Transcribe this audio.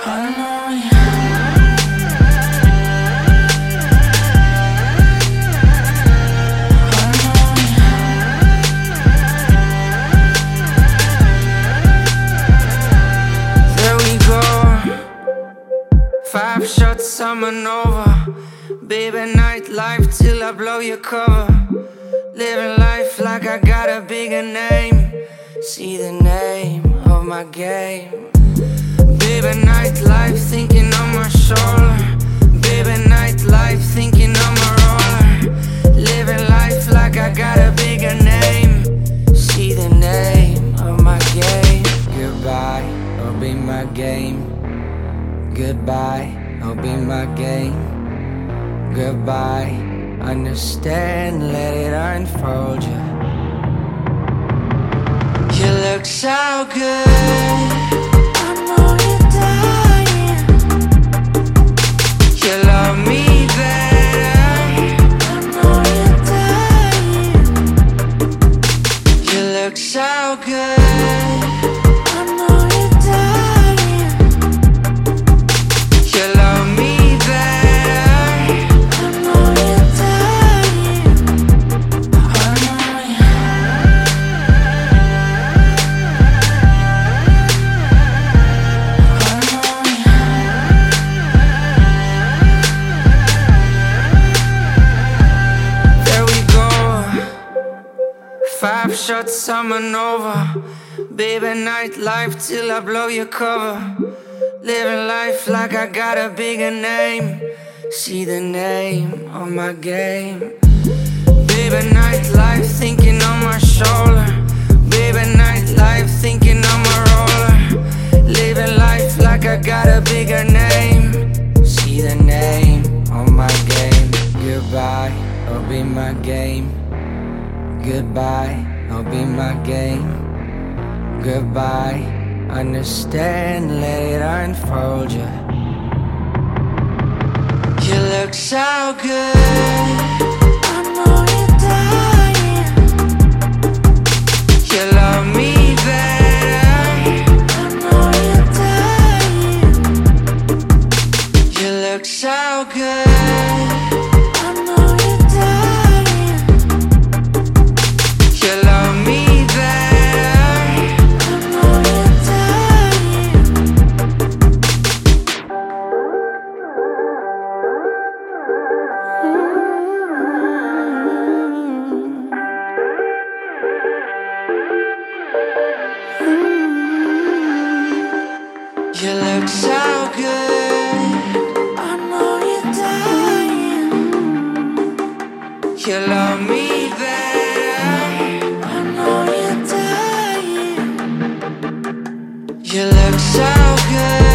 There we go. 5 shots, I'm an over. Baby, nightlife till I blow your cover. Living life like I got a bigger name. See the name of my game. Baby, nightlife thinking on my shoulder. Baby, nightlife thinking on my roller. Living life like I got a bigger name. See the name of my game. Goodbye, I'll be my game. Goodbye, I'll be my game. Goodbye, understand, let it unfold you. You look so good, I know you're dying. You love me better, I know you're dying. You look so good, I know you're dying. You love me better, I know you're dying. I know you. There we go. 5 shots, I'm over. Baby, nightlife till I blow your cover. Living life like I got a bigger name. See the name of my game. Baby, nightlife thinking on my shoulder. Baby, nightlife thinking on my roller. Living life like I got a bigger name. See the name of my game. Goodbye, I'll be my game. Goodbye, I'll be my game. Goodbye, understand, let it unfold you. You look so good, I know you're dying. You love me better, I know you're dying. You look so good, I know you're dying. You love me better, I know you're dying. You look so good, I know you're dying. You love me better, I know you're dying. You look so good.